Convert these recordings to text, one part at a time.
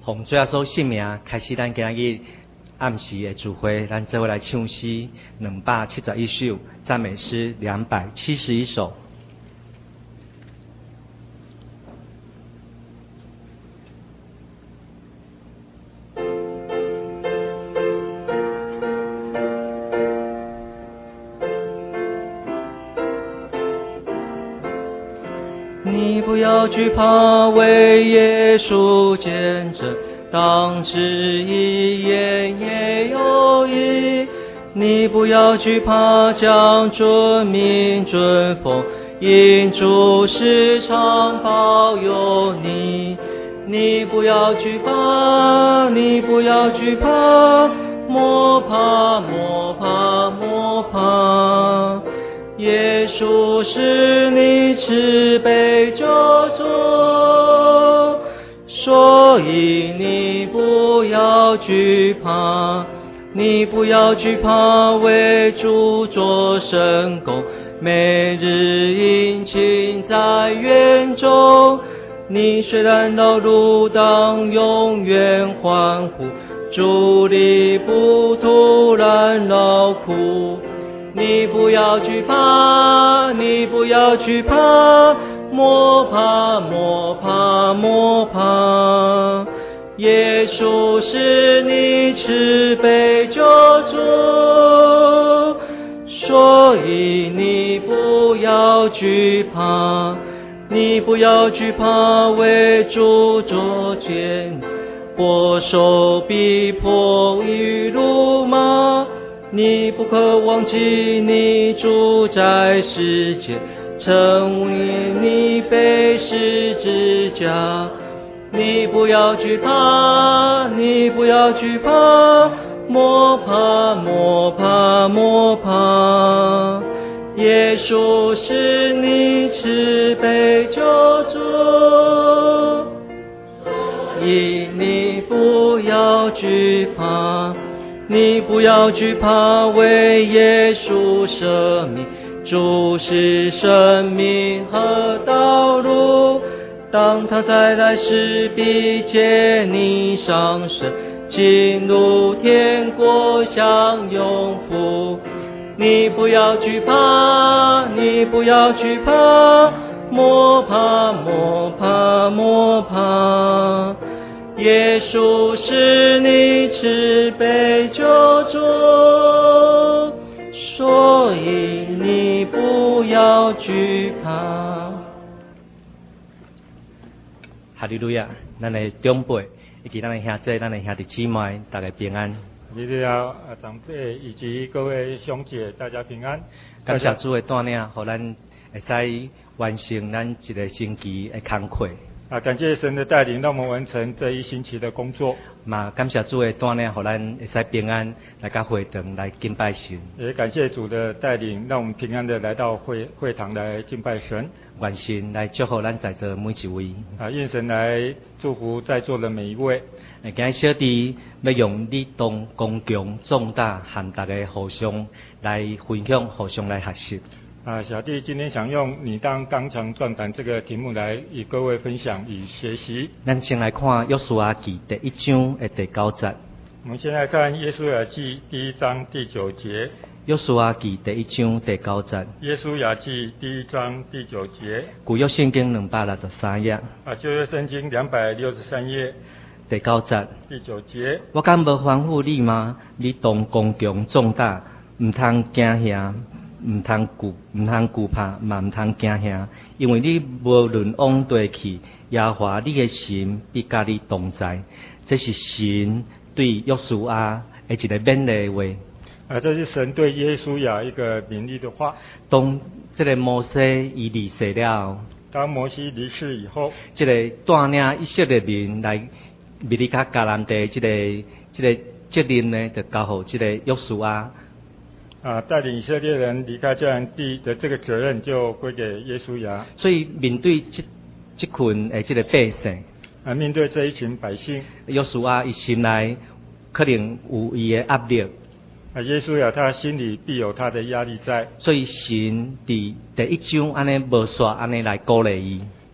奉主耶稣圣名，开始咱今日暗时的聚会，咱做伙来唱诗271首，赞美诗271首。你不要惧怕，为耶稣见证，当知一言也有益。你不要惧怕，将遵命遵奉，因主时常保佑你。你不要惧怕，你不要惧怕，莫怕莫怕莫怕。耶稣是你慈悲救主，所以你不要惧怕，你不要惧怕，为主做神功，每日殷勤在园中。你虽然劳碌，当永远欢呼，主力不突然劳苦。你不要惧怕，你不要惧怕，莫怕莫怕莫怕。耶稣是你慈悲救主，所以你不要惧怕，你不要惧怕，为主作见，过受逼迫与辱骂。你不可忘记你住在世界，成为你背十字架。你不要惧怕，你不要惧怕，莫怕莫怕莫怕。耶稣是你慈悲救主，所以你不要惧怕，你不要惧怕，为耶稣舍命，主是生命和道路。当他再来时，必接你上升，进入天国享永福。你不要惧怕，你不要惧怕，莫怕莫怕莫怕。耶稣是你慈悲救主，所以你不要惧怕。哈利路亚！咱的长辈以及咱的兄弟、咱的兄弟姊妹，大家平安。 哈利路亚！长辈以及各位兄姐，大家平安。 感谢主的带领，互咱会使完成咱一个星期的工课。 感谢神的带领，让我们完成这一星期的工作。 感谢主的带领，互咱会使平安来到会堂来敬拜神。 也感谢主的带领，让我们平安的来到会堂来敬拜神。 愿神来祝福咱在座每一位。 愿神来祝福在座的每一位。 今日小弟要用律动刚强壮大，和大家互相来分享，互相来学习。 小弟今天想用你当刚强壮胆这个题目来与各位分享与学习。 咱先来看约书亚记第1章的第9节。 我们先来看约书亚记第1章第9节。 约书亚记第1章第9节。 约书亚记第1章第9节。 旧约圣经263页。 旧约圣经263页。 第9节。 第9节。 我敢无吩咐你吗？你当刚强壮大，唔通惊吓。唔通惧怕，嘛唔通惊吓，因为你无论往地去，耶和华你的神必甲你同在。这是神对约书亚的一个勉励话。 这是神对耶稣亚一个勉励的话。 当这个摩西伊离世了， 当摩西离世以后， 这个带领以色列人来米利加迦南地，这个责任呢，就交予这个约书亚。 带领以色列人离开迦南地的这个责任就归给耶稣亚。 所以面对这群这个百姓， 面对这一群百姓， 约书亚伊心内可能有伊的压力。 耶稣亚他心里必有他的压力在。 所以神伫第1章安尼无煞安尼来鼓励伊。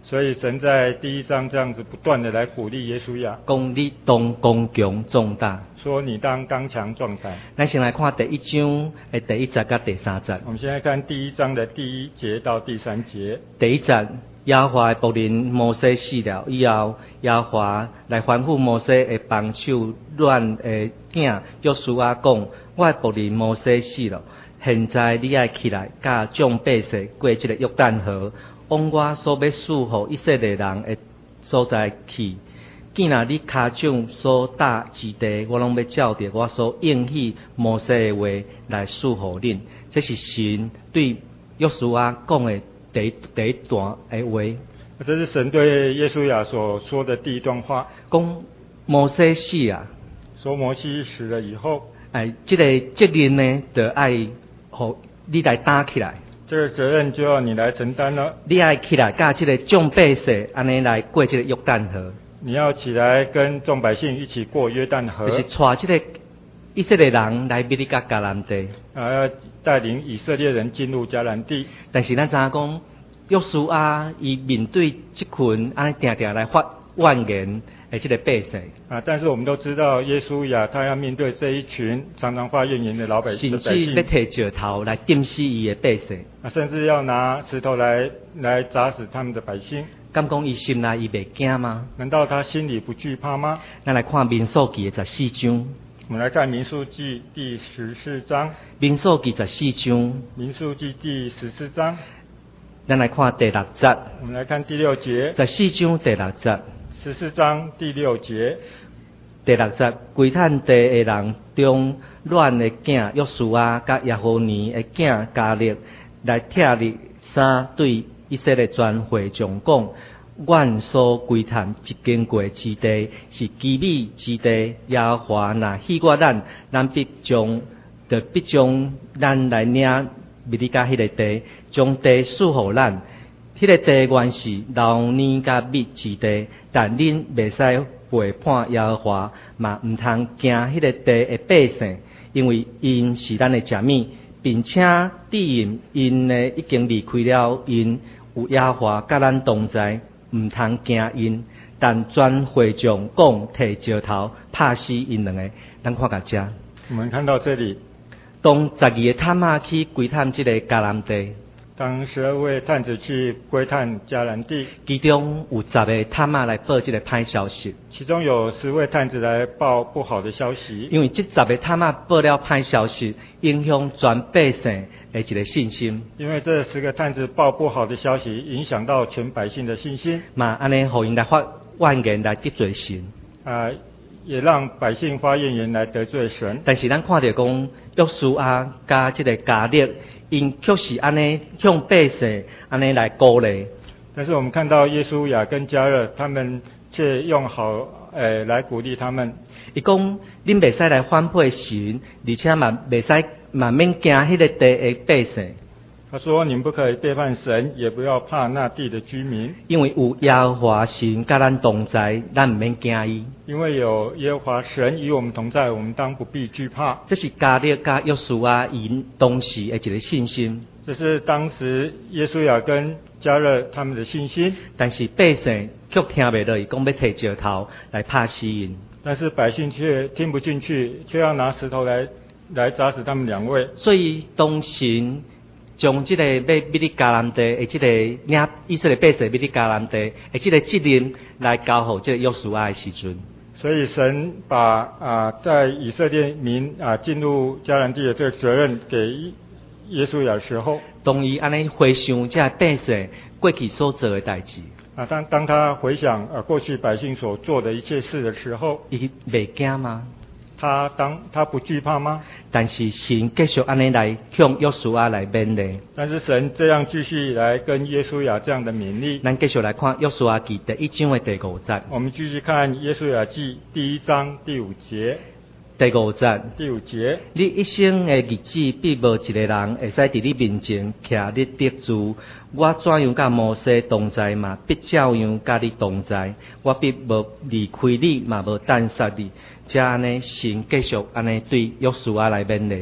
所以神在第1章这样子不断的来鼓励约书亚， 讲你当刚强壮大。 说你当刚强壮胆。 咱先来看第1章的第1节甲第3节。 我们现在看第1章的第1节到第3节。 第1节，耶和华的僕人摩西死了以后，耶和华来吩咐摩西的帮手乱的囝约书亚讲：我的僕人摩西死了，现在你爱起来，甲众百姓过这个约旦河，往我所要赐予以色列人的所在去。既然你脚掌所踏之地，我拢要照着我所应许摩西的话来赐予恁。这是神对约书亚讲的第一段的话。 这是神对约书亚所说的第一段话。 讲摩西死啊， 说摩西死了以后， 这个责任呢，就爱互你来担起来。 这个责任就要你来承担了。 你爱起来，甲这个众百姓安尼来过这个约旦河。 你要起来跟众百姓一起过约旦河。 就是带这个以色列人来米利加迦南地。 要带领以色列人进入迦南地。 但是咱知影讲，约书亚伊面对这群安尼定定来发怨言的这个百姓。 但是我们都知道，约书亚他要面对这一群常常发怨言的老百姓， 甚至要摕石头来钉死伊的百姓。 甚至要拿石头来砸死他们的百姓。 敢讲伊心内伊袂惊吗？ 难道他心里不惧怕吗？ 咱来看民数记的14章。 我们来看民数记第14章。 民数记14章。 民数记第14章。 咱来看第6节。 我们来看第6节。 14章第6节。 14章第6节。 第6节，归坦地的人中乱的囝约书亚甲耶和尼的囝加勒来拆立衫对以色列全会众讲：阮所归探一经过之地是基米之地，耶和华若许我咱必将咱来领米利加迄个地，将地赐予咱。迄个地原是流奶甲蜜之地，但恁袂使背叛耶和华，嘛毋通惊迄个地的百姓，因为因是咱的食物，并且指因呢已经离开了因。有耶和华甲咱同在，毋通惊因。但全会众讲摕石头拍死因两个。咱看到这。 我们看到这里， 当12个探子去归探这个迦南地。 当12位探子去归探迦南地， 其中有10个探子来报这个歹消息。 其中有10位探子来报不好的消息。 因为这10个探子报了歹消息，影响全百姓的一个信心。 因为这10个探子报不好的消息，影响到全百姓的信心。 嘛，安尼互因来发怨言来得罪神。 也让百姓发怨言来得罪神。 但是咱看到讲，约书亚加这个加勒，因却是安尼向百姓安尼来鼓励。 但是我们看到耶稣亚跟加勒，他们却用好来鼓励他们。 伊讲，恁袂使来反背神，而且嘛袂使免惊迄个地的百姓。 他说：“你们不可以背叛神，也不要怕那地的居民， 因为有耶和华神甲咱同在，咱唔免惊伊。 因为有耶和华神与我们同在，我们当不必惧怕。” 这是加勒甲约书亚因当时的一个信心。 这是当时耶稣亚跟加勒他们的信心。 但是百姓却听袂落，伊讲要摕石头来拍死因。 但是百姓却听不进去，却要拿石头来砸死他们2位。 所以当神将这个要米利加南地的这个领以色列百姓米利加南地的这个责任来交付这个约书亚的时阵， 所以神把在以色列民进入迦南地的这个责任给耶稣亚的时候， 当伊安尼回想这百姓过去所做的代志， 当他回想过去百姓所做的一切事的时候， 伊袂惊吗？ 他不惧怕吗？ 但是神继续安尼来向约书亚来勉励。 但是神这样继续来跟耶稣亚这样的勉励。 咱继续来看约书亚记第1章的第5节。 我们继续看约书亚记第1章第5节。 第5节。 第5节。 你一生的日子，必无一个人会使伫你面前徛你得住。我怎样甲摩西同在嘛，必照样甲你同在。我必无离开你，嘛无淡杀你。这安尼，神继续安尼对约书亚来勉励。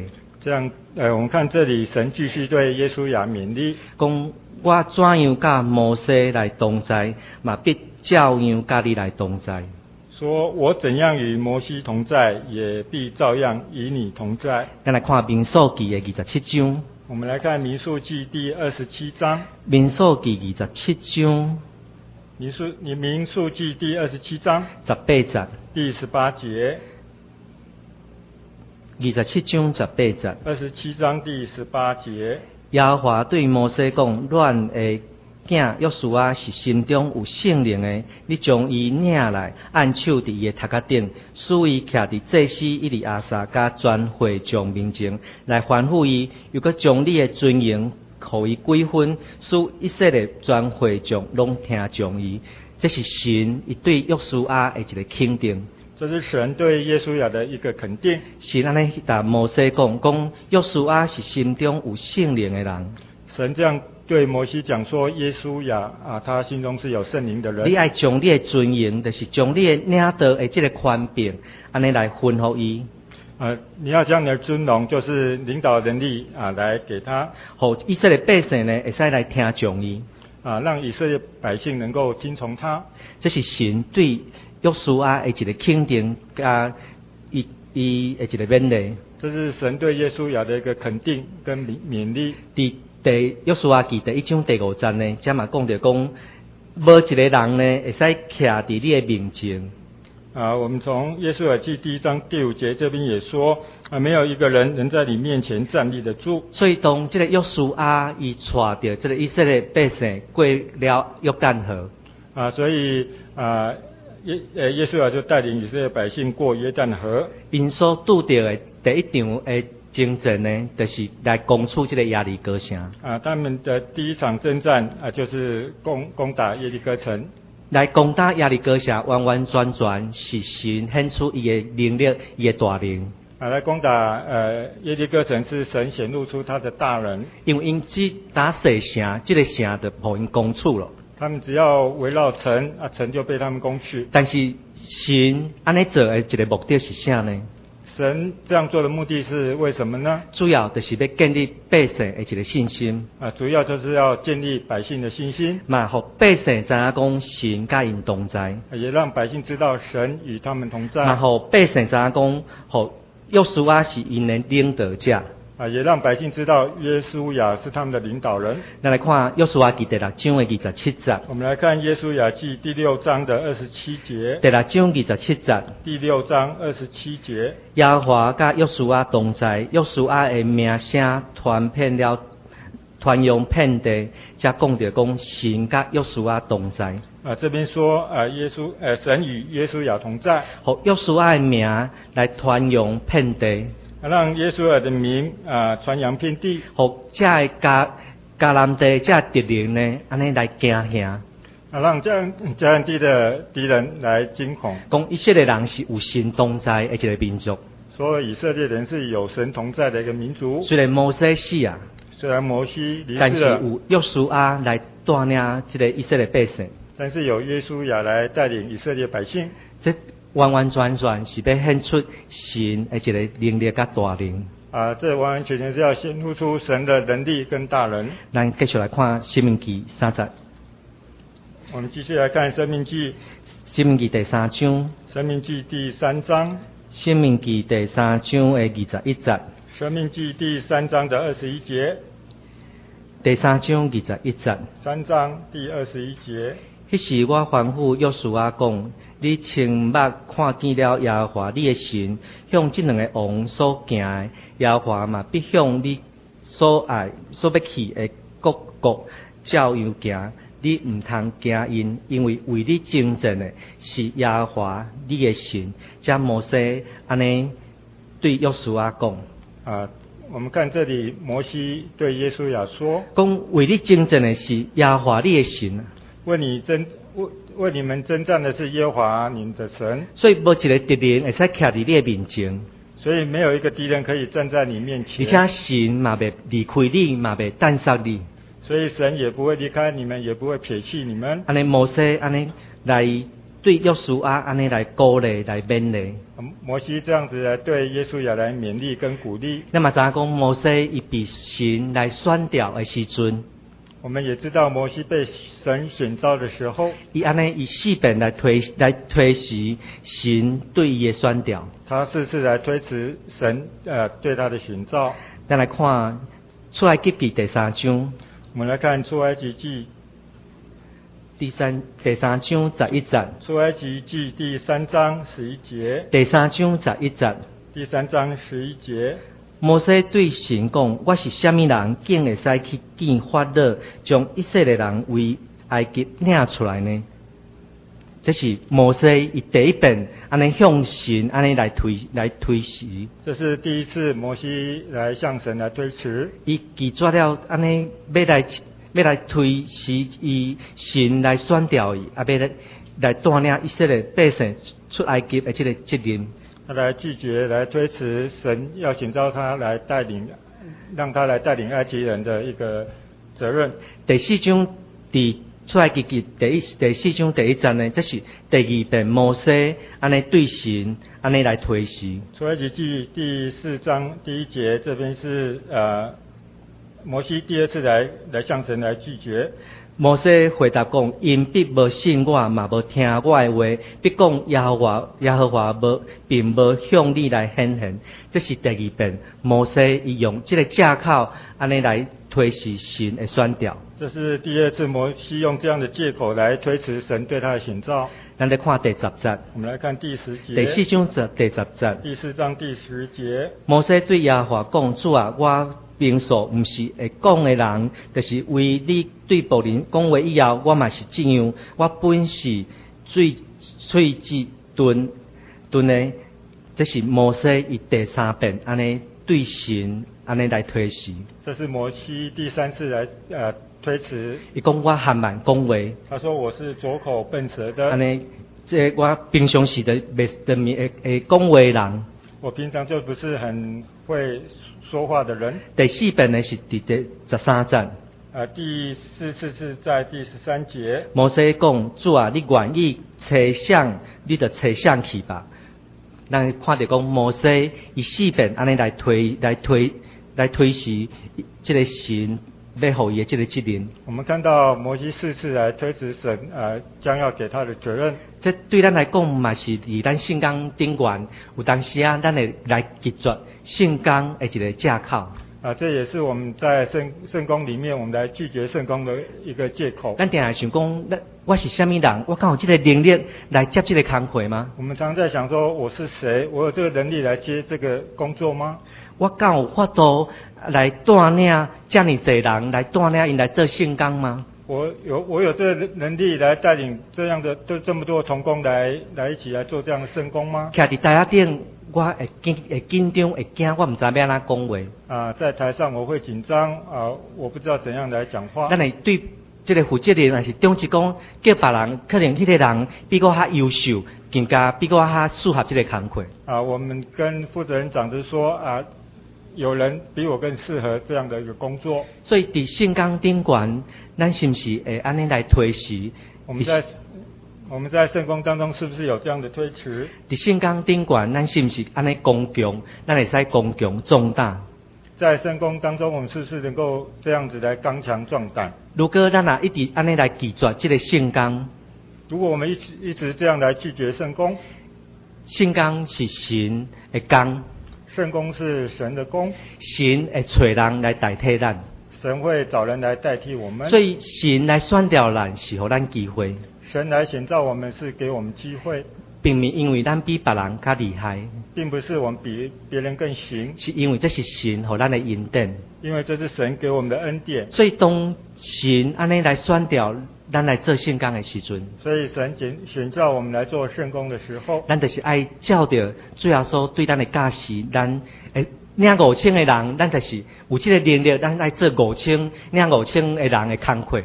这样，我们看这里，神继续对约书亚勉励， 讲我怎样甲摩西来同在，嘛必照样甲你来同在。 说我怎样与摩西同在，也必照样与你同在。 咱来看民数記嘅27章。 我们来看民数記第27章。 民數記27章。 民數記第27章。 18節。 第18節。 27章18節。 27章第18節。 耶和華對摩西講：阮的囝約書亞是心中有聖靈的，你將伊領來，按手佇伊的頭殼頂，使伊徛佇祭司以利亞撒甲全會眾面前，來吩咐伊，又閣將你的尊榮，予伊幾分，使以色列全會眾攏聽從伊。這是神伊對約書亞的一個肯定。 這是神對約書亞的一個肯定。 神安尼甲摩西講約書亞是心中有聖靈的人。神這樣對摩西講說，約書亞他心中是有聖靈的人。 你愛將你的尊榮，就是將你的領導的這個權柄，安尼來吩咐伊。 你要將你的尊榮，就是領導能力來給他。 好，以色列百姓呢，會使來聽從伊。 讓以色列百姓能夠聽從他。 這是神對約書亞的一個肯定，加伊的一個勉勵。這是神對約書亞的一個肯定跟勉勵。 第約書亞記第1章第5節呢，這嘛講到講，無一個人呢會使徛佇你的面前。 我們從約書亞記第1章第5節這邊也說，沒有一個人能在你面前站立得住。 所以當這個約書亞伊帶着這個以色列百姓過了約旦河。 所以約書亞就帶領以色列百姓過約旦河。 因所拄到的第一場的征戰呢，就是來攻取這個耶利哥城。 他們的第一場征戰就是攻打耶利哥城。 來攻打耶利哥城，完完全全是神顯出伊的能力，伊的大能。 來攻打耶利哥城是神顯露出他的大能。因為因只打小城，這個城就被因攻取了。 他們只要圍繞城，城就被他們攻取。 但是神安尼做的一個目的是啥呢？ 神這樣做的目的是為什麼呢？ 主要就是要建立百姓的一個信心。 主要就是要建立百姓的信心。 嘛，互百姓知影講神甲因同在。 也讓百姓知道神與他們同在。 嘛，互百姓知影講，互約書亞是因的領導者。 也讓百姓知道約書亞是他們的領導人。 咱來看約書亞記第6章的27節。 我們來看約書亞記第6章的27節。 第6章27節。 第6章27節。 耶和華甲約書亞同在，約書亞的名聲傳揚遍地，才講到講神甲約書亞同在。 這邊說神與約書亞同在。 好，約書亞的名來傳揚遍地。 讓約書亞的名傳揚遍地。 好，這迦南地這敵人呢，安尼來驚嚇。 讓迦南地的敵人來驚恐。 講以色列人是有神同在的一個民族。 說以色列人是有神同在的一個民族。 雖然摩西死啊， 雖然摩西離世了， 但是有約書亞來帶領這個以色列百姓。 但是有約書亞來帶領以色列百姓。 這完完全全是要顯出神的一個能力甲大能。 這完完全全是要顯露出神的能力跟大能。 咱繼續來看《申命記》30。 我們繼續來看《申命記》。 申命記第3章。 《申命記》第3章。 申命記第3章的21節。 申命記第3章的21節。 第3章21節。 3章第21節。 迄時我吩咐約書亞講：你親目看見了耶和華你的神，向這兩個王所行的，耶和華嘛必向你所愛所要去的各國照樣行。你唔通驚因，因為為你征戰的是耶和華你的神。這摩西安尼對約書亞講。 我們看這裡，摩西對約書亞說： 講為你征戰的是耶和華你的神。為你們征戰的是耶和華你們的神。 所以無一個敵人會使徛佇你的面前。 所以沒有一個敵人可以站在你面前。 而且神嘛袂離開你，嘛袂單殺你。 所以神也不會離開你們，也不會撇棄你們。 安尼摩西安尼來对约书亚安尼来鼓励来勉励。 摩西这样子来对约书亚来勉励跟鼓励。 那么知影讲摩西伊被神来选调的时阵， 我们也知道摩西被神选召的时候， 伊安尼以四遍来推辞神对伊的选调。 他4次来推辞神对他的选召。 咱来看出埃及记第3章。 我们来看出埃及记第3章11节。 出埃及记第3章11节。 第3章11节。 第3章11节。 摩西对神讲：我是什么人，竟会使去见法老，将以色列人为埃及领出来呢？这是摩西伊第一遍安尼向神安尼来推辞。 这是第一次摩西来向神来推辞。 伊拒绝了安尼要来推辞，伊神来选调伊，要来带领以色列百姓出埃及的这个责任。 他来拒绝来推辞神要选召他来带领，让他来带领埃及人的一个责任。 第4章出埃及记第4章第1节呢，这是第2遍摩西安尼对神安尼来推辞。 出埃及记第4章第1节，这边是摩西第2次来向神来拒绝。 摩西回答讲：因必无信我，嘛无听我的话，必讲耶和华并无向你来显现。这是第2遍摩西伊用这个借口安尼来推辞神的选调。 这是第2次摩西用这样的借口来推辞神对他的选召。 咱来看第10节。 我们来看第10节。 第4章第10节。 第4章第10节。 摩西对耶和华讲：主啊，我平素毋是会讲的人，就是为你对别人讲话以后，我嘛是这样。我本是喙齿钝的。这是摩西伊第3遍安尼对神安尼来推辞。 这是摩西第3次来推辞。 伊讲我含慢讲话。他说我是拙口笨舌的。 安尼，这我平常时会讲话的人。我平常就不是很会说话的人。 第4遍呢是第13节。 第4次是在第13节。 摩西讲：主啊，你愿意猜想，你就猜想去吧。咱看到讲摩西伊4遍安尼来推辞这个神要予伊的这个责任。 我们看到摩西4次来推辞神将要给他的责任。 这对咱来讲嘛是伫咱圣经顶悬，有当时咱会来拒绝圣经的一个借口。 这也是我们在圣公里面我们来拒绝圣公的一个借口。 咱定下想讲，我是什么人？我敢有这个能力来接这个工课吗？ 我们常在想说，我是谁？我有这个能力来接这个工作吗？ 我敢有法度来带领这么多人来带领因来做圣工吗？ 我有这个能力来带领这么多同工来一起来做这样的圣工吗？ 徛伫台下顶，我会紧张，会惊，我唔知要安怎讲话。 在台上我会紧张我不知道怎样来讲话。 咱会对这个负责人，还是总之讲叫别人，可能迄个人比我较优秀，更加比我较适合这个工课。 我们跟负责人长子说有人比我更适合这样的一个工作。 所以伫圣经顶悬，咱是不是会安尼来推辞？ 我们在圣工当中是不是有这样的推辞？ 伫圣经顶悬，咱是不是安尼刚强？咱会使刚强壮大。 在圣工当中，我们是不是能够这样子来刚强壮胆？ 如果咱一直安尼来拒绝这个圣工， 如果我们一直这样来拒绝圣工， 圣工是神的工。 圣工是神的工， 神会找人来代替咱， 神会找人来代替我们， 所以神来选调咱是给咱机会， 神来选召我们是给我们机会， 并不是因为咱比别人较厉害， 并不是我们比别人更行， 是因为这是神给咱的恩典， 因为这是神给我们的恩典。 所以当神安尼来选调咱来做圣工的时阵， 所以神选召我们来做圣工的时候， 咱就是爱照着主耶稣对咱的教示，咱领5000的人，咱就是有这个能力，咱爱做领5000的人的工课。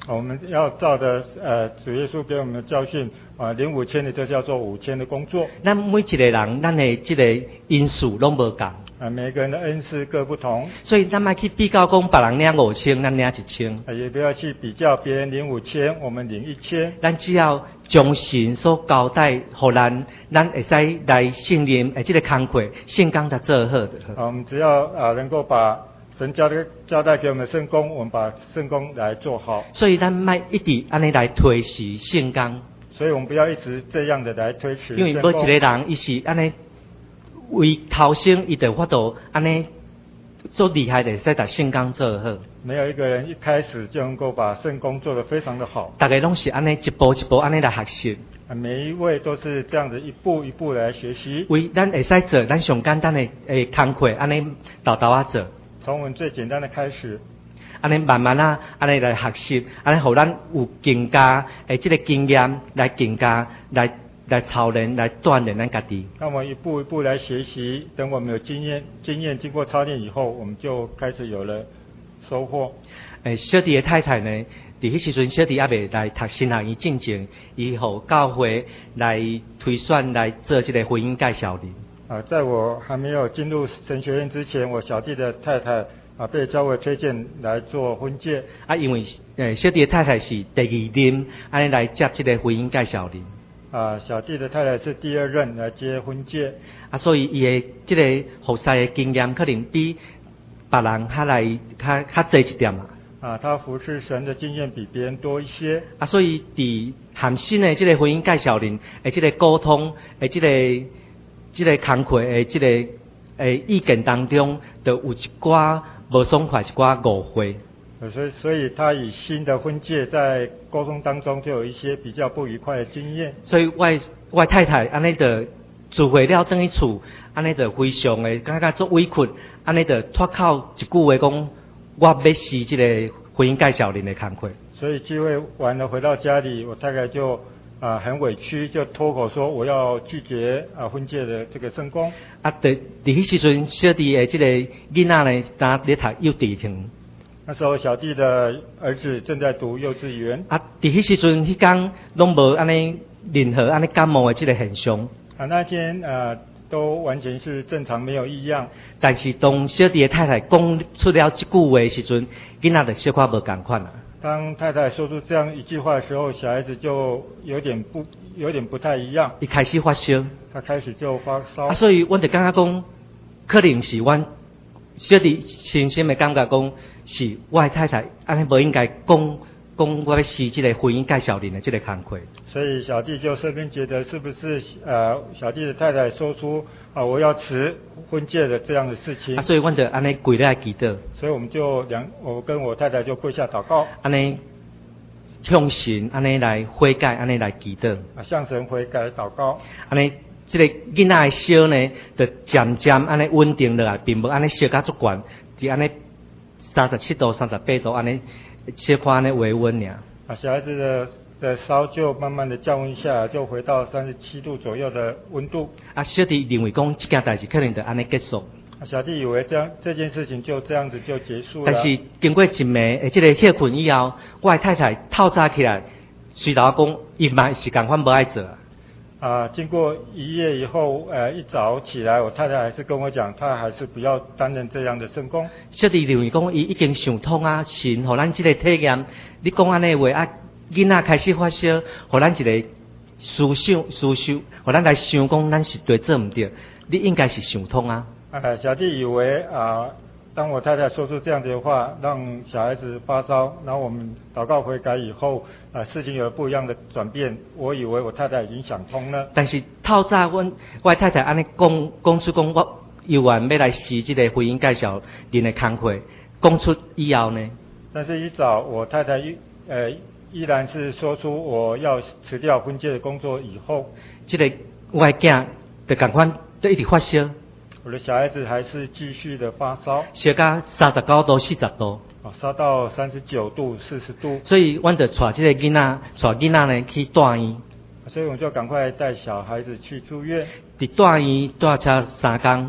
我们要照着主耶稣给我们的教训领5000的就叫做5000的工作。 咱每一个人，咱的这个因素拢无共。 每个人的恩赐各不同， 所以咱莫去比较讲别人领5000，咱领1000。 也不要去比较别人领5000，我们领1000。 咱只要将神所交代，互咱会使来信任这个工课，圣工来做好就好。 我们只要能够把神交代给我们的圣工，我们把圣工来做好。 所以咱莫一直安尼来推迟圣工。 所以我们不要一直这样的来推迟圣工。 因为每一个人伊是安尼。为头先，伊就法度安尼做厉害的，使把圣工做好。 没有一个人一开始就能够把圣工做得非常的好。 大家拢是安尼一步一步安尼来学习。 每一位都是这样子一步一步来学习。 为咱会使做，咱上简单的工课，安尼豆豆啊做。 从我们最简单的开始。 安尼慢慢啊，安尼来学习，安尼互咱有更加这个经验来更加来操练，来锻炼咱家己。 那我们一步一步来学习，等我们有经验经过操练以后，我们就开始有了收获。 小弟的太太呢，伫迄时阵小弟还未来读神学院进前，伊互教会来推选来做这个婚姻介绍人。 在我还没有进入神学院之前，我小弟的太太被教会推荐来做婚介。 因为小弟的太太是第2任，安尼来接这个婚姻介绍人。 小弟的太太是第2任来接婚介。 所以伊的这个服侍的经验可能比别人较多一点嘛。 他服侍神的经验比别人多一些。 所以伫含新的这个婚姻介绍人的这个沟通的这个工课的这个意见当中，就有一寡无爽快，一寡误会。 所以他与新的婚介在沟通当中就有一些比较不愉快的经验。 所以我太太安尼就聚会了回去厝，安尼就非常的感觉做委屈，安尼就脱口一句话讲，我要试这个婚姻介绍人的工课。 所以聚会完了回到家里，我太太就很委屈，就脱口说我要拒绝婚介的这个圣工。伫迄时阵，小弟的这个囡仔呢，当咧读幼稚园。 那时候小弟的儿子正在读幼稚园。 伫迄时阵，迄天拢无安尼任何安尼感冒的这个现象。 那天都完全是正常，没有异样。 但是当小弟的太太讲出了这句话的时阵，囡仔就小可无共款啦。 当太太说出这样一句话的时候，小孩子就有点不太一样。 伊开始发烧。 他开始就发烧。 所以阮就感觉讲，可能是阮小弟深深的感觉讲，是我的太太安尼无应该讲我要试这个婚姻介绍人的这个工课。 所以小弟就深深觉得，是不是小弟的太太说出我要辞婚介的这样的事情。 所以阮就安尼跪在祈祷。 所以我跟我太太就跪下祷告。 安尼向神安尼来悔改，安尼来祈祷。 向神悔改祷告。 安尼这个囡仔的烧呢，就渐渐安尼稳定落来，并无安尼烧甲足悬，只安尼37度、38度安尼小可安尼微温尔。 小孩子的烧就慢慢的降温下来，就回到37度左右的温度。 小弟认为讲这件代志可能就安尼结束。 小弟以为这件事情就这样子就结束了。 但是经过一暝这个歇困以后，我的太太透早起来，随头讲伊嘛是共款无爱做。 经过一夜以后，一早起来，我太太还是跟我讲，她还是不要担任这样的圣工。 小弟认为讲，伊已经想通神互咱这个体验。你讲安尼话囡仔开始发烧，互咱一个思想，互咱来想讲，咱是对做唔对，你应该是想通小弟以为当我太太说出这样子的话，让小孩子发烧，然后我们祷告悔改以后，事情有了不一样的转变。我以为我太太已经想通了。 但是透早我太太安尼讲出讲，我有缘要来试这个婚姻介绍人的工课，讲出以后呢？ 但是一早我太太依然是说出我要辞掉婚介的工作以后， 这个我的囝就共款就一直发烧。 我的小孩子还是继续的发烧， 烧到39度、40度， 烧到39度、40度。 所以，阮就带这个囡仔呢去大医。 所以我们就赶快带小孩子去住院。 伫大医带车3天。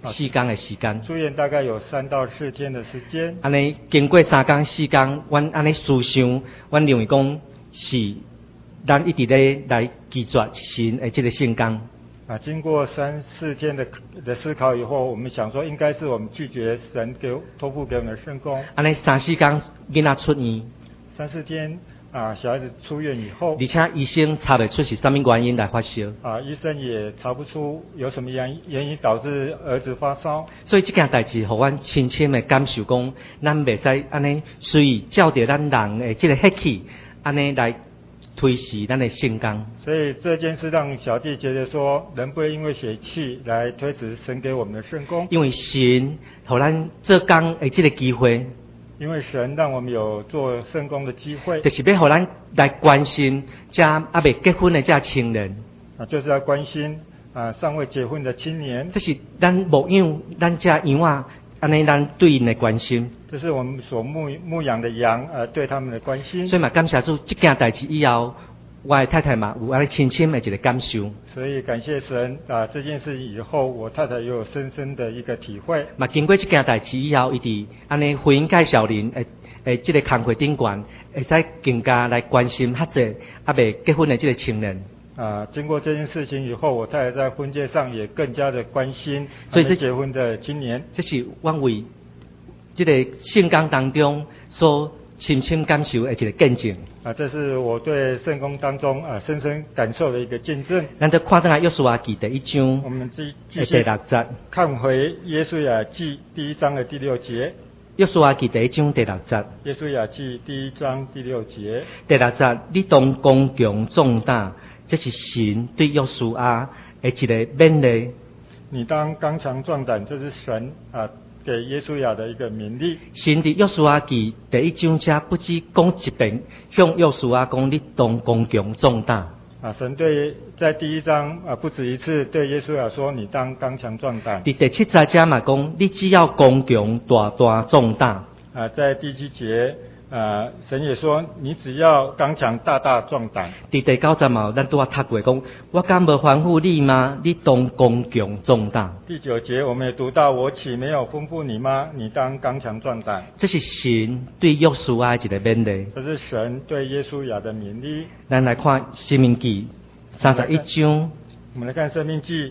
4天的时间。 住院大概有3到4天的时间。 安尼经过3天4天，阮安尼思想，阮认为讲是咱一直咧来拒绝神的这个圣工。 经过3、4天的思考以后，我们想说，应该是我们拒绝神托付给我们的圣工。 安尼3、4天囡仔出院 ，3、4天小孩子出院以后， 而且医生查不出是什么原因来发烧。 医生也查不出有什么原因导致儿子发烧。 所以这件代志，互阮深深的感受讲，咱袂使安尼随照着咱人的这个血气，安尼来推辞咱的圣工。 所以这件事让小弟觉得说，人不会因为血气来推辞神给我们的圣工。 因为神互咱做工的这个机会。 因为神让我们有做圣工的机会， 就是要互咱来关心这未结婚的这青年， 就是要关心尚未结婚的青年。 这是咱牧养咱这羊啊，安尼咱对因的关心。 这是我们所牧养的羊对他们的关心。 所以嘛，感谢主，这件代志以后，我的太太嘛有安尼深深的一个感受。 所以感谢神这件事以后，我太太也有深深的一个体会。 嘛，经过这件代志以后，伊伫安尼婚姻介绍人这个工会顶悬，会使更加来关心较济未结婚的这个青年。 经过这件事情以后，我太太在婚介上也更加的关心所以结婚的青年。 这是阮为这个圣工当中所深深感受的一个见证。 这是我对圣工当中深深感受的一个见证。 咱就看到约书亚记第1章， 我们继续第6节， 看回约书亚记第1章的第6节。 约书亚记第1章第6节。 约书亚记第1章第6节。 第6节，你当刚强壮大，这是神对约书亚的一个勉励。 你当刚强壮胆，这是神给约书亚的一个勉励。 神伫约书亚记第1章遮不止讲一遍，向约书亚讲你当刚强壮大。 神在第1章不止一次对约书亚说，你当刚强壮胆。 伫第7节遮嘛讲，你只要刚强大大壮大。 在第7节神也说，你只要刚强大大壮胆。 伫第9节嘛，咱拄读过讲，我敢无吩咐你吗？你当刚强壮大。 第9节我们也读到，我岂没有吩咐你吗？你当刚强壮胆。 这是神对约书亚一个勉励。 这是神对约书亚的勉励。 咱来看申命记31章。 我们来看申命记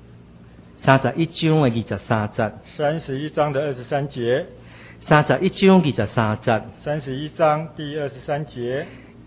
31章的23节。 31章的23节。 31章23节。 31章第23节。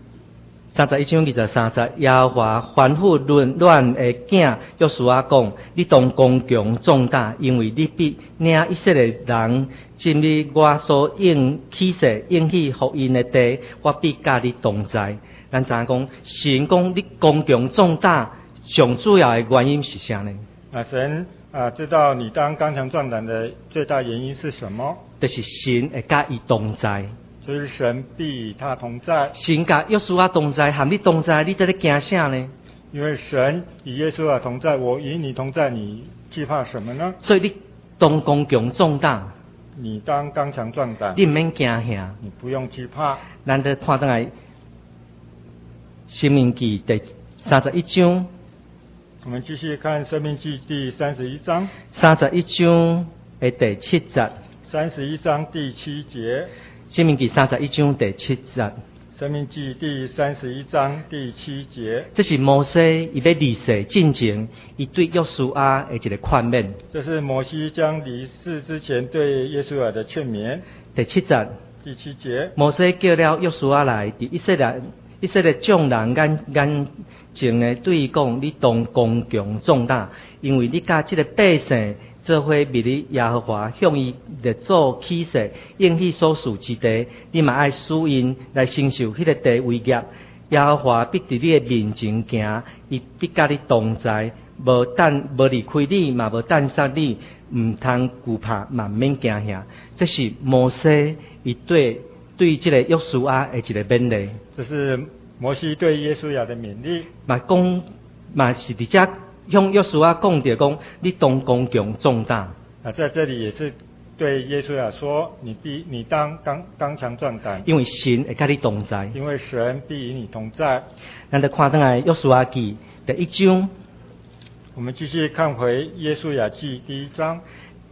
31章23节，耶和华吩咐阮的囝约书亚讲：你当刚强壮大，因为你必领以色列人进入我所起誓应许福音的地，我必甲你同在。咱知影讲，神讲你刚强壮大，上主要的原因是啥呢？ 神知道你当刚强壮胆的最大原因是什么？ 就是神会甲伊同在。 就是神必与他同在。 神甲约书亚同在，和你同在，你在咧惊啥呢？ 因为神与约书亚同在，我与你同在，你惧怕什么呢？ 所以你当刚强壮大， 你当刚强壮胆， 你唔免惊吓， 你不用惧怕。 咱再看倒来申命记第31章。 我们继续看申命记第31章。 31章的第7节。 31章第7节。 申命记31章第7节。 申命记第31章第7节。 这是摩西伊要离世进前，伊对约书亚的一个劝勉。这是摩西将离世之前对约书亚的劝勉。 第7节。 第7节。 摩西叫了约书亚来，伫以色列众人眼前的对伊讲：你当刚强壮大，因为你甲这个百姓做伙灭你耶和华向伊列祖起誓应许所属之地，你嘛爱使因来承受迄个地为业。耶和华必伫你的面前行，伊必甲你同在，无离开你，嘛无等杀你，唔通惧怕，嘛免惊吓。这是摩西伊对这个约书亚的一个勉励。 这是摩西对约书亚的勉励。 嘛是伫遮向约书亚讲着讲，你当刚强壮大。 在这里也是对约书亚说，你当刚强壮胆， 因为神会甲你同在。 因为神必与你同在。 咱就看倒来约书亚记第1章。 我们继续看回约书亚记第1章。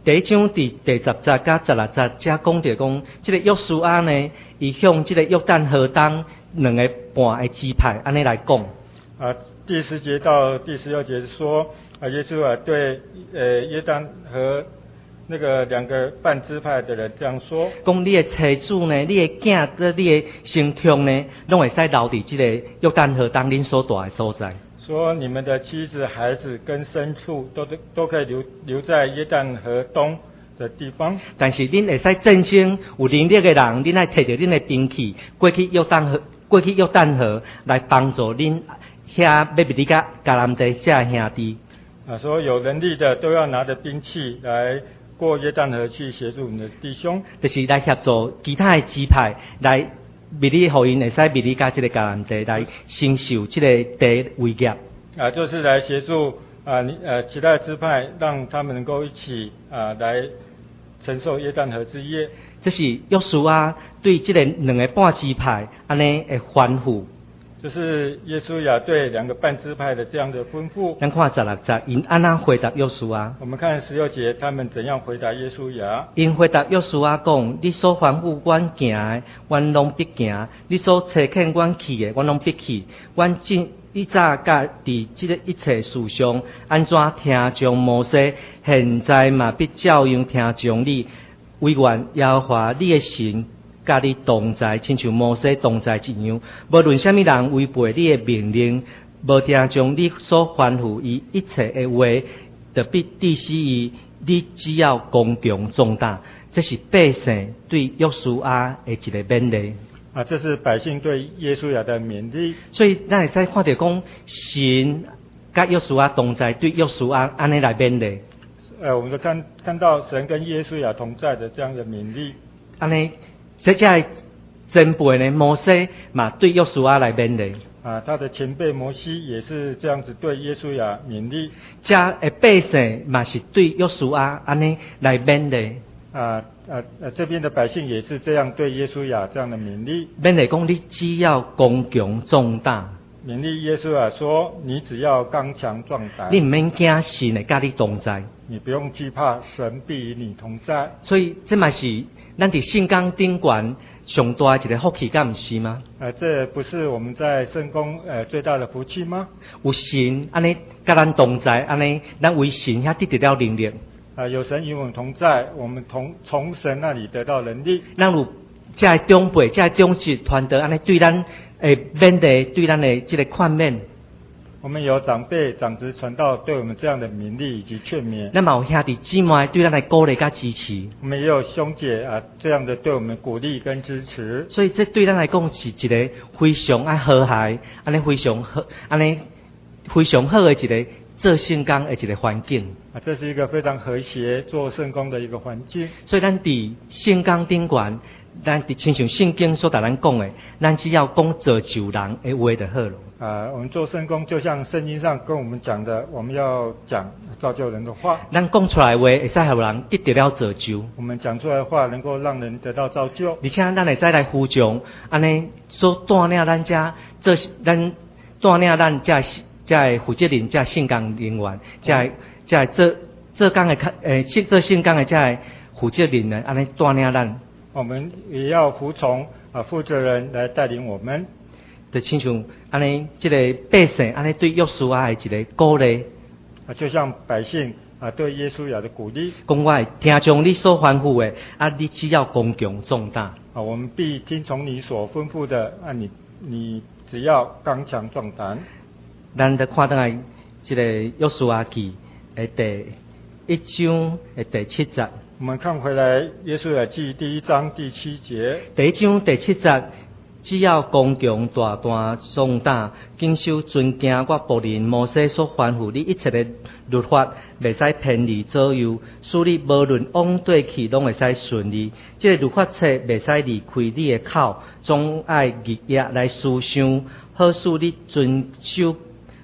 第一章伫第10节甲16节，遮讲着讲，这个约书亚呢，伊向这个约旦河东2个半的支派安尼来讲。 第10节到第16节说，耶稣对约旦河那个2个半支派的人这样说： 讲你的妻子呢，你的囝跟你的身体呢，拢会使留伫这个约旦河东恁所住的所在。 说你们的妻子、孩子跟牲畜都可以留在约旦河东的地方。但是恁会使战争有能力的人，恁爱摕着恁的兵器过去约旦河来帮助恁遐要灭你甲迦南地这兄弟。 说有能力的都要拿着兵器来过约旦河去协助你的弟兄， 就是来协助其他的支派来灭你，互因会使灭你甲这个迦南地来承受这个地威胁。 就是来协助其他的支派，让他们能够一起来承受约旦河之业。 这是约书亚对这个2个半支派安尼的吩咐。 就是耶稣亚对2个半支派的这样的吩咐。 咱看16节，因安那回答约书亚。 我们看16节，他们怎样回答耶稣亚？ 因回答约书亚讲：你所吩咐阮行的，阮拢必行；你所差遣阮去的，阮拢必去。阮以早甲伫这个一切事上，安怎听从摩西，现在嘛必照样听从你。唯愿耶和华你的神甲你同在，亲像摩西同在一样。无论什么人违背你的命令，无听从你所吩咐伊一切的话，就必治死伊。你只要刚强壮大。这是百姓对约书亚的一个勉励。 这是百姓对耶稣亚的勉励。 所以咱会使看到讲，神甲约书亚同在，对约书亚安尼来勉励。 我们就看到神跟耶稣亚同在的这样的勉励。 安尼。这才前辈呢，摩西嘛对约书亚来勉励。 他的前辈摩西也是这样子对耶稣亚勉励。 这的百姓嘛是对约书亚安尼来勉励。 这边的百姓也是这样对耶稣亚这样的勉励。 勉励讲，你只要刚强壮大。 勉励耶稣亚说，你只要刚强壮胆， 你唔免惊，神会甲你同在。 你不用惧怕，神必与你同在。 所以这嘛是咱伫圣工顶悬上大一个福气，敢唔是吗？ 这不是我们在圣工最大的福气吗？ 有神安尼甲咱同在，安尼咱为神遐得到能力。 有神与我们同在，我们从神那里得到能力。 咱有这个长辈、这个长子团队，安尼对咱勉励，对咱的这个劝勉。 我们有长辈、长子传道对我们这样的勉励以及劝勉。 咱嘛有兄弟姊妹对咱的鼓励甲支持。 我们也有兄姐这样的对我们鼓励跟支持。 所以这对咱来讲是一个非常和谐，安尼非常好，安尼非常好的一个做圣工的一个环境。 这是一个非常和谐做圣工的一个环境。 所以咱伫圣工顶悬，咱伫亲像圣经所甲咱讲的，咱只要讲造就人的话就好了。 我们做圣工就像圣经上跟我们讲的，我们要讲造就人的话。 咱讲出来的话会使互人得到了造就。 我们讲出来的话能够让人得到造就。 而且咱会使来扶助，安尼所带领咱遮做咱带领咱遮负责人、遮圣工人员、遮做工的做圣工的遮负责人呢，安尼带领咱。 我们也要服从负责人来带领我们。 就亲像安尼，这个百姓安尼对约书亚的一个鼓励， 就像百姓对耶稣亚的鼓励。 讲我会听从你所吩咐的，你只要刚强壮大。 我们必听从你所吩咐的，你只要刚强壮胆。 咱就看倒来，这个约书亚记的第1章的第7节。 我们看回来，约书亚记第1章第7节。 第1章第7节。只要刚强大胆壮大，谨守遵行我仆人摩西所吩咐你一切的律法，袂使偏离左右，使你无论往对去拢会使顺利。这个律法册袂使离开你的口，总爱日夜来思想，好使你遵守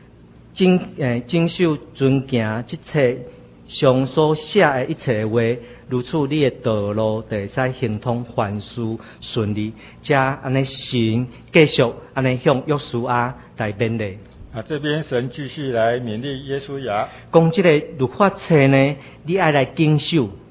遵行这切上所写的一切话。如此，你的道路就会使行通凡事顺利。这安尼神继续安尼向约书亚来勉励。 这边神继续来勉励耶稣亚， 讲这个律法册呢，你爱来谨守。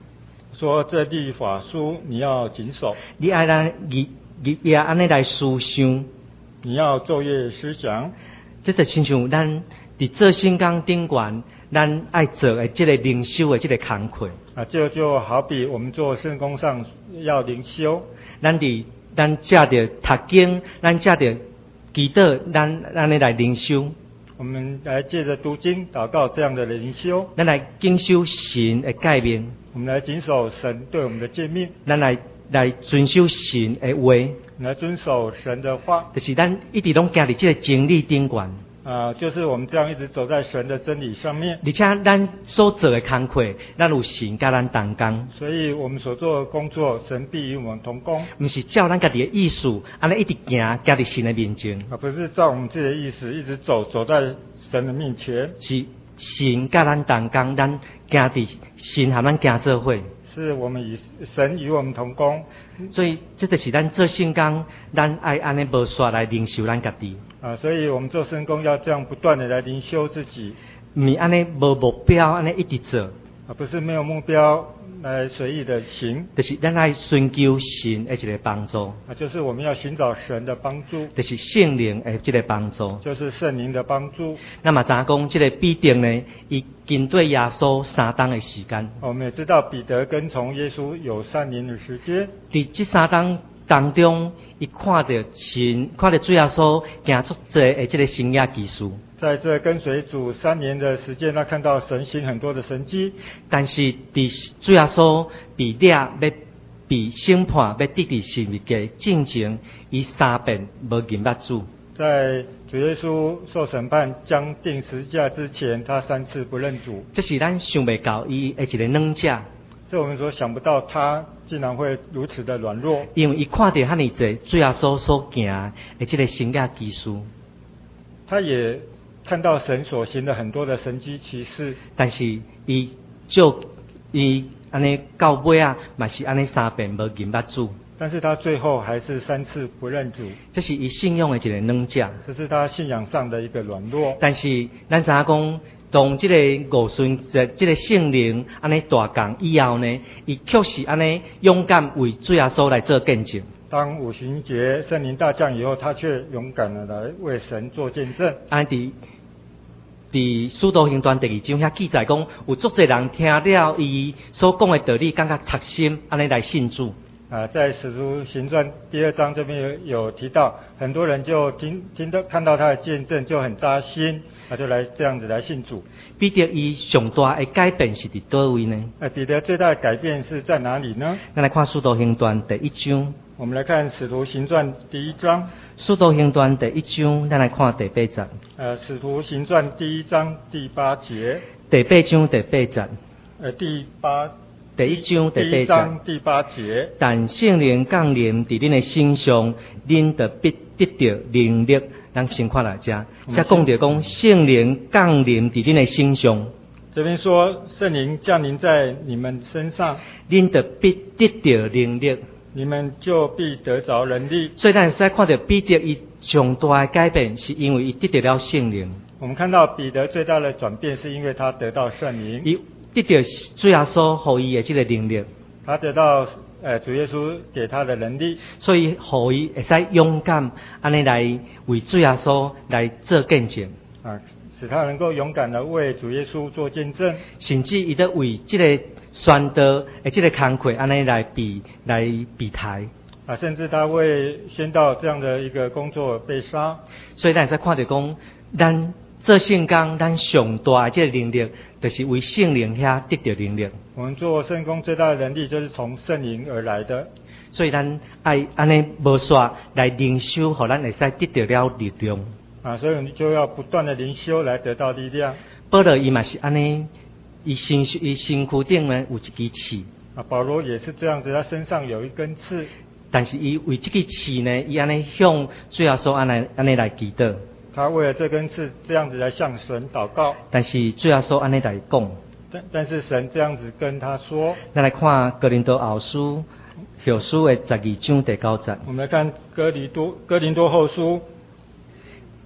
说这律法书你要谨守， 你爱咱也安尼来思想， 你要昼夜思想。 这就亲像咱伫做圣工顶悬，咱爱做的这个灵修的这个工课。 就好比我们做圣工上要灵修， 咱借着读经，咱借着祈祷，咱安尼来灵修。 我们来借着读经、祷告这样的灵修， 咱来谨守神的诫命， 我们来谨守神对我们的诫命， 咱来遵守神的话， 来遵守神的话， 就是咱一直拢行伫这个真理顶悬。 就是我们这样一直走在神的真理上面， 而且咱所做的工课，咱有神甲咱同工， 所以我们所做的工作，神必与我们同工， 不是照咱家己的意思，安尼一直行伫神的面前， 不是照我们自己的意思一直走在神的面前， 是神甲咱同工，咱行伫神和咱行做伙。 是我们神与我们同工， 所以这就是咱做圣工，咱爱安尼无煞来领受咱家己。 所以我们做圣工要这样不断的来灵修自己， 唔是安尼无目标，安尼一直做， 不是没有目标来随意的行， 就是咱爱寻求神的一个帮助， 就是我们要寻找神的帮助， 就是圣灵的这个帮助， 就是圣灵的帮助。 那么咱讲这个必定呢，伊跟对耶稣3天的时间。 我们也知道彼得跟从耶稣有3年的时间， 伫这3天当中，伊看到主耶稣行出这的这个神迹奇事。 在这跟随主3年的时间，他看到神行很多的神迹， 但是伫主耶稣被掠要被审判要得伫神面的进前，伊3遍无认捌主。 在主耶稣受审判将钉十字架之前，他3次不认主。 这是咱想不到伊的一个软者， 这我们所想不到他竟然会如此的软弱， 因为伊看到遐尼济主耶稣所行的这个神迹奇事， 他也看到神所行的很多的神迹奇事， 但是伊安尼到尾啊，嘛是安尼3遍无认捌主。 但是他最后还是3次不认主， 这是伊信仰的一个软者， 这是他信仰上的一个软弱。 但是咱知影讲，当这个五旬这个圣灵安尼大降以后呢，伊确实安尼勇敢为主耶稣来做见证。 当五旬节圣灵大降以后，他却勇敢的来为神做见证。 伫使徒行传第2章遐记载讲，有足侪人听了伊所讲的道理，感觉插心，安尼来信主。 在使徒行传第2章这边有提到，很多人就看到他的见证就很扎心，就来这样子来信主。 彼得伊上大的改变是伫叨位呢？ 彼得最大的改变是在哪里呢？ 咱来看使徒行传第1章。 我们来看使徒行传第1章。 使徒行传第1章，咱来看第8节。 使徒行传第1章第8节。 第8章第8节。 第1章第8节。 但圣灵降临伫恁的身上，恁就必得到能力。咱先看来遮讲到讲圣灵降临伫恁的身上。 这边说圣灵降临在你们身上， 恁就必得到能力。 你们就必得着能力。 所以咱使看到彼得伊上大的改变，是因为伊得到了圣灵。 我们看到彼得最大的转变，是因为他得到圣灵， 伊得到主耶稣给伊的这个能力， 他得到主耶稣给他的能力， 所以给伊会使勇敢安尼来为主耶稣来做见证。 使他能够勇敢的为主耶稣做见证， 甚至伊都为这个宣道的这个工课安尼来比台。 甚至他为宣道这样的一个工作被杀。 所以咱会使看到讲，咱做圣工，咱上大的这个能力，就是为圣灵遐得到能力。 我们做圣工最大的能力，就是从圣灵而来的。 所以咱爱安尼无煞来灵修，互咱会使得到了力量。 所以你就要不断的灵修来得到力量。 保罗伊嘛是安尼，伊身躯顶呢有一支刺。 保罗也是这样子，他身上有一根刺。 但是伊为这个刺呢，伊安尼向主耶稣安尼来祈祷。 他为了这根刺这样子来向神祷告。 但是主耶稣安尼来讲。 但是神这样子跟他说。 咱来看哥林多后书12章第9节。 我们来看哥林多后书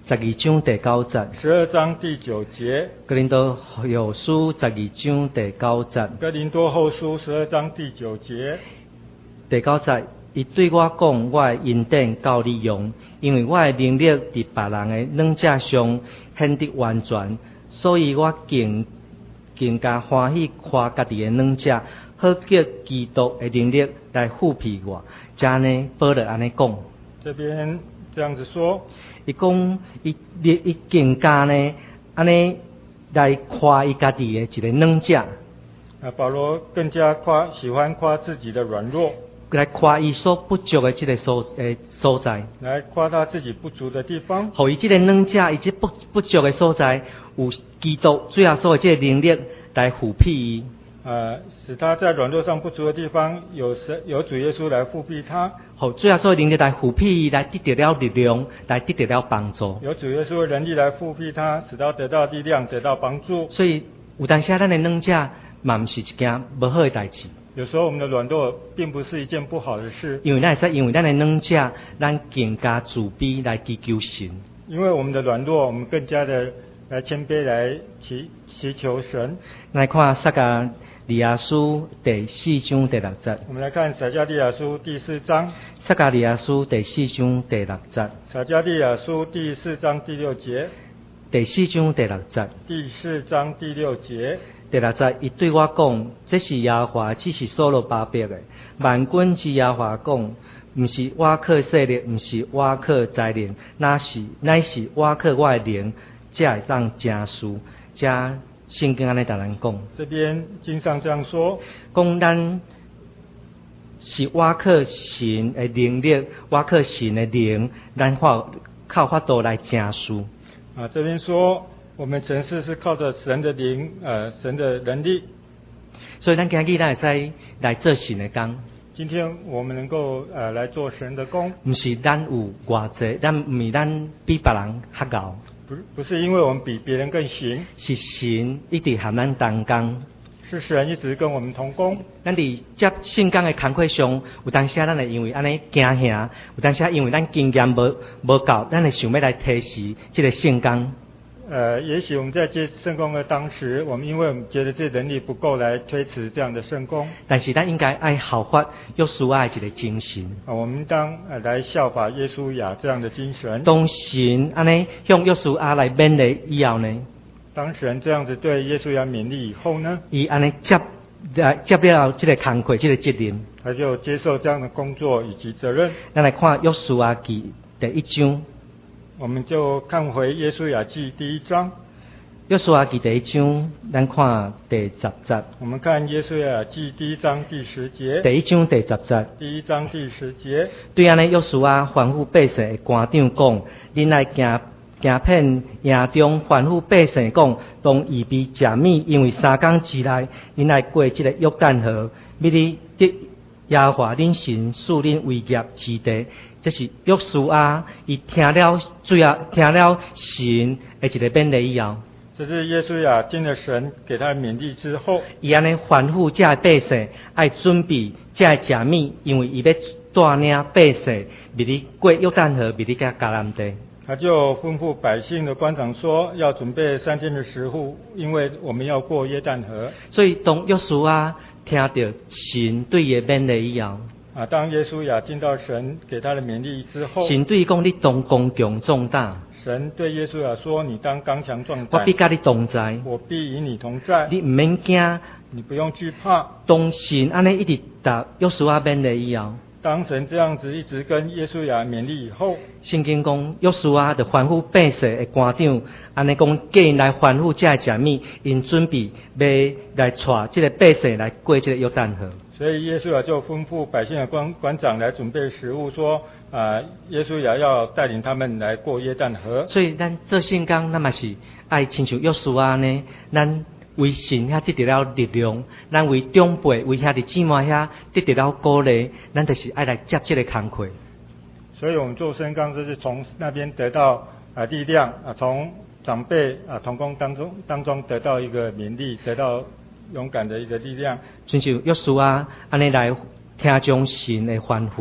12章第9節。 12章第9節。 哥林多後書12章第9節。 哥林多後書12章第9節。 第9節，伊對我講，我的恩典夠你用，因為我的能力佇別人的軟弱上顯得完全，所以我更加歡喜看家己的軟弱，好叫基督的能力來覆庇我。這呢，保羅安尼講。 這邊這樣子說， 伊講伊更加呢安尼來誇伊家己的一個軟弱。 保羅更加喜歡誇自己的軟弱。 來誇伊所不足的這個所在， 來誇他自己不足的地方， 互伊這個軟弱，伊這不足的所在，有基督最後所的這個能力來覆庇伊。 使他在軟弱上不足的地方，有主耶穌來覆庇他。 互最後所的能力來覆庇伊，來得到了力量，來得到了幫助。 有主耶穌的能力來覆庇他，使他得到力量，得到幫助。 所以有當時咱的軟弱嘛，不是一件不好的代志。 有時候我們的軟弱並不是一件不好的事， 因為咱的軟弱，咱更加自卑來祈求神。 因為我們的軟弱，我們更加的來謙卑來祈求神。 來看撒迦利亞書第4章第6節。 我們來看撒迦利亞書第4章。 撒迦利亞書第4章第6節。 撒迦利亞書第4章第6節。 第4章第6節。 第4章第6節。 第6節，伊對我講：這是耶和華，只是所羅巴伯的。萬軍之耶和華講：唔是我靠勢力，唔是我靠才能，乃是我靠我的靈，才會當成事。這聖經安尼同咱講。 這邊經上這樣說， 講咱是我靠神的能力，我靠神的靈，咱靠法度來成事。 這邊說。我們成事是靠着神的靈，神的能力。 所以咱今日咱會使來做神的工。 今天我們能夠來做神的工， 不是咱有偌濟，唔是咱比別人較高。 不是因為我們比別人更行， 是神一直和咱同工。 是神一直跟我們同工。 咱佇接聖工的工課上，有當時咱會因為安尼驚嚇，有當時因為咱經驗無夠，咱會想要來提示這個聖工。 也許我們在接聖工的當時，我們因為我們覺得這能力不夠，來推遲這樣的聖工。 但是咱應該愛效法約書亞的一個精神。 我們當來效法耶穌亞這樣的精神。 當神安尼向約書亞來勉勵以後呢？當神這樣子對耶穌亞勉勵以後呢？ 伊安尼接了這個工課，這個責任， 他就接受這樣的工作以及責任。 咱來看約書亞記第1章。 我們就看回耶穌亞記第1章。 約書亞記第1章，咱看第10節。我們看耶穌亞記第1章第10節。 第1章第10節。 第1章第10節。 對安尼，約書亞吩咐百姓的官長講：恁來行遍營中，吩咐百姓講，當預備食米，因為3天之內，恁來過這個約旦河，要你得耶和華恁神賜恁為業之地。這是約書亞，伊聽了神的一個勉勵以後， 這是約書亞聽了神給他勉勵之後， 伊安尼吩咐這些百姓愛準備這些食米，因為伊要帶領百姓未哩過約旦河，未哩到迦南地。 他就吩咐百姓的官長說，要準備3天的食物，因為我們要過約旦河。 所以當約書亞聽到神對伊的勉勵以後， 當耶穌亞聽到神給他的勉勵之後， 神對伊講：你當剛強壯大。 神對耶穌亞說：你當剛強壯大。 我必跟你同在。 我必與你同在。 你唔免驚， 你不用懼怕。 當神安尼一直答約書亞勉勵以後， 當神這樣子一直跟耶穌亞勉勵以後， 聖經講約書亞就吩咐百姓的官長，安尼講叫因來吩咐這食米，因準備要來帶這個百姓來過這個約旦河。 所以耶穌亞就吩咐百姓的官長來準備食物，說耶穌亞要帶領他們來過約旦河。 所以咱做聖工，咱嘛是愛親像約書亞呢，咱為神遐得到了力量，咱為長輩為兄弟姊妹遐得到了鼓勵，咱就是愛來接這個工課。 所以我們做聖工就是從那邊得到力量，從長輩同工當中得到一個勉勵，得到勇敢的一個力量。 親像約書亞安尼來聽從神的吩咐。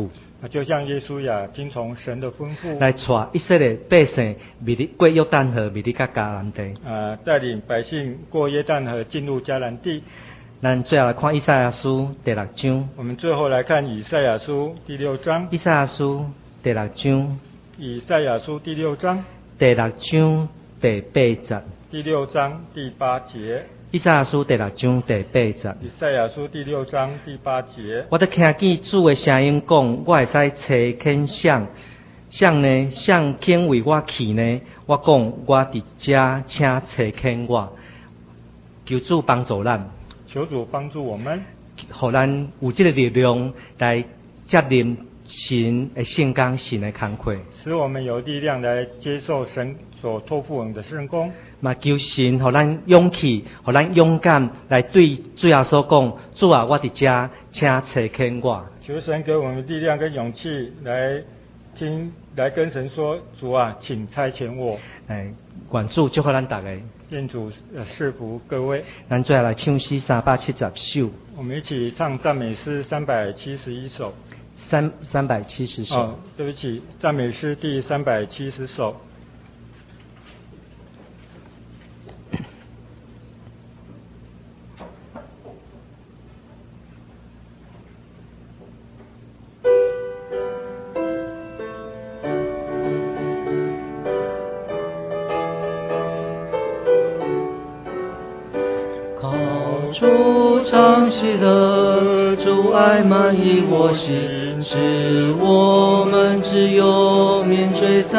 就像耶稣也听从神的吩咐， 来带以色列百姓过约旦河，未离甲迦南地。 带领百姓过约旦河进入迦南地。 咱最后来看以赛亚书第6章。 我们最后来看以赛亚书第6章。 以赛亚书第6章。 以赛亚书第6章。 第6章第8節。 第6章第8節。 以赛亚书第6章第8節。 以赛亚书第6章第8節。 我得聽見主的聲音講，我會使找肯想呢，想肯為我去呢。我講，我佇這，請找肯我。求主幫助咱。 求主幫助我們， 讓咱有這個力量來接任神的聖工、神的工課， 使我們有力量來接受神所託付我們的聖工。 嘛求神，讓咱勇氣，讓咱勇敢來對主耶穌講：主啊，我佇這，請找肯我。 求神給我們力量跟勇氣來跟神說：主啊，請差遣我。 願主祝福咱大家。 願主賜福各位。 咱最後來唱詩370首。 我們一起唱讚美詩371首。 370首。 對不起，讚美詩第370首。 主常喜乐，主爱满溢我心，使我们只有免罪灾。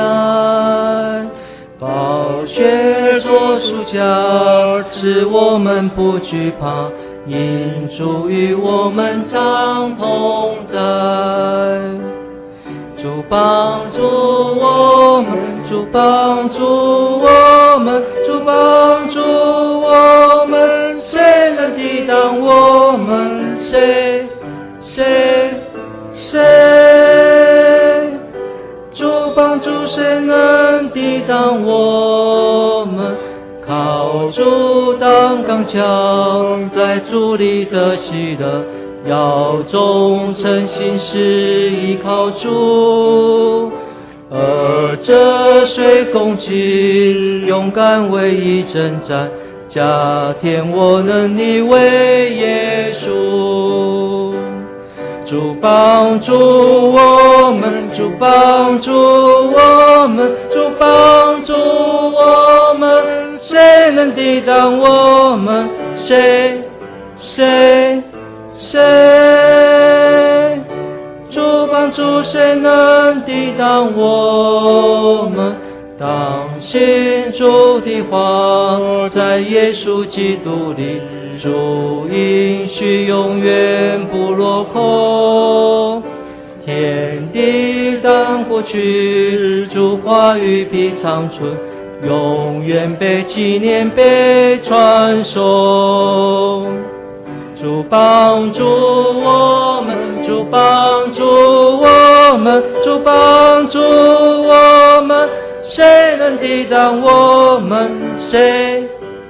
宝血做束甲，使我们不惧怕，因主与我们常同在。主帮助我们，主帮助我们，主帮助我们。谁能抵挡我们？谁？主帮助谁能抵挡我们？靠主当刚强，在主里的喜乐，要忠诚心事依靠主。而这水攻击，勇敢为义征战，加添我能力为耶稣。主帮助我们，主帮助我们，主帮助我们，谁能抵挡我们？谁？主帮助谁能抵挡我们？当信主的话，在耶稣基督里，主应许永远不落空。天地当过去，主话语必长存，永远被纪念，被传颂。主帮助我们，主帮助我们，主帮助我们，谁能抵挡我们？谁？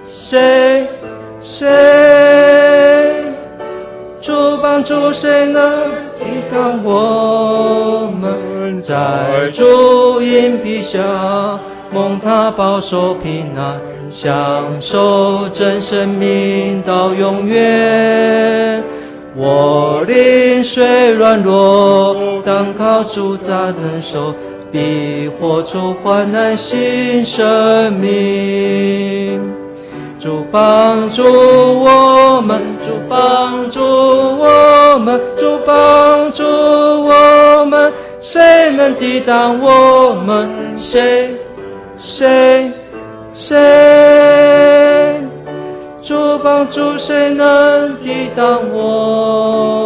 主帮助谁能抵挡我们？在主荫庇下，蒙他保守平安，享受真生命到永远。我灵虽软弱，当靠主他的手，必活出患难新生命。主帮助我们，主帮助我们，主帮助我们，谁能抵挡我们？谁？主帮助谁能抵挡我